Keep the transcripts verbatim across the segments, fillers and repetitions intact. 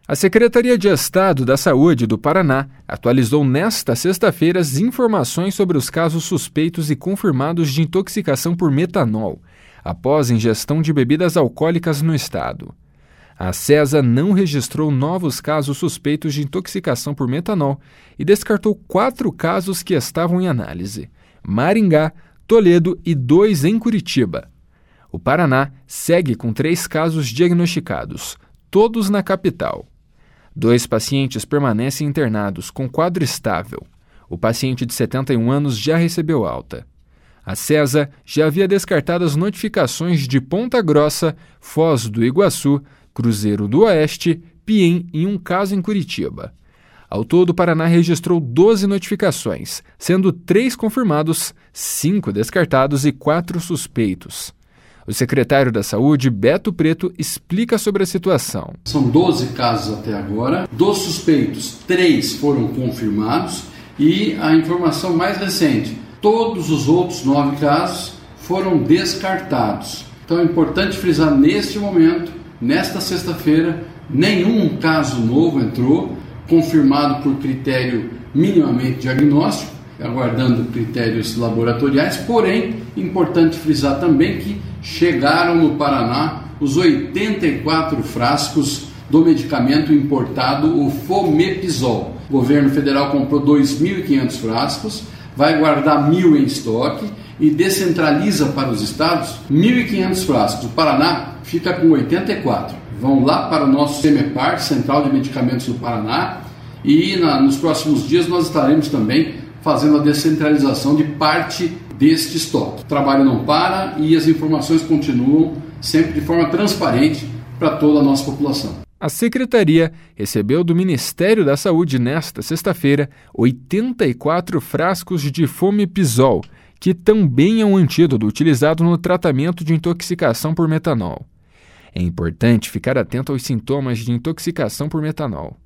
A Secretaria de Estado da Saúde do Paraná atualizou nesta sexta-feira as informações sobre os casos suspeitos e confirmados de intoxicação por metanol, após ingestão de bebidas alcoólicas no estado. A SESA não registrou novos casos suspeitos de intoxicação por metanol e descartou quatro casos que estavam em análise: Maringá, Toledo e dois em Curitiba. O Paraná segue com três casos diagnosticados, todos na capital. Dois pacientes permanecem internados com quadro estável. O paciente de setenta e um anos já recebeu alta. A SESA já havia descartado as notificações de Ponta Grossa, Foz do Iguaçu, Cruzeiro do Oeste, Piém e um caso em Curitiba. Ao todo, o Paraná registrou doze notificações, sendo três confirmados, cinco descartados e quatro suspeitos. O secretário da Saúde, Beto Preto, explica sobre a situação. São doze casos até agora. Dos suspeitos, três foram confirmados e a informação mais recente, todos os outros nove casos foram descartados. Então é importante frisar neste momento, nesta sexta-feira, nenhum caso novo entrou, confirmado por critério minimamente diagnóstico, aguardando critérios laboratoriais, porém, importante frisar também que chegaram no Paraná os oitenta e quatro frascos do medicamento importado, o Fomepizol. O governo federal comprou dois mil e quinhentos frascos, vai guardar mil em estoque e descentraliza para os estados mil e quinhentos frascos. O Paraná fica com oitenta e quatro. Vão lá para o nosso CEMEPAR, Central de Medicamentos do Paraná, e na, nos próximos dias nós estaremos também fazendo a descentralização de parte deste estoque. O trabalho não para e as informações continuam sempre de forma transparente para toda a nossa população. A Secretaria recebeu do Ministério da Saúde nesta sexta-feira oitenta e quatro frascos de Fomepizol, que também é um antídoto utilizado no tratamento de intoxicação por metanol. É importante ficar atento aos sintomas de intoxicação por metanol.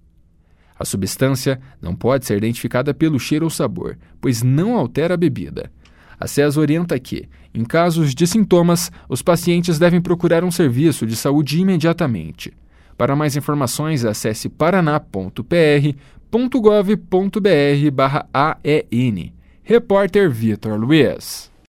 A substância não pode ser identificada pelo cheiro ou sabor, pois não altera a bebida. A SESA orienta que, em casos de sintomas, os pacientes devem procurar um serviço de saúde imediatamente. Para mais informações, acesse paraná ponto p r ponto gov ponto b r barra A E N. Repórter Vitor Luiz.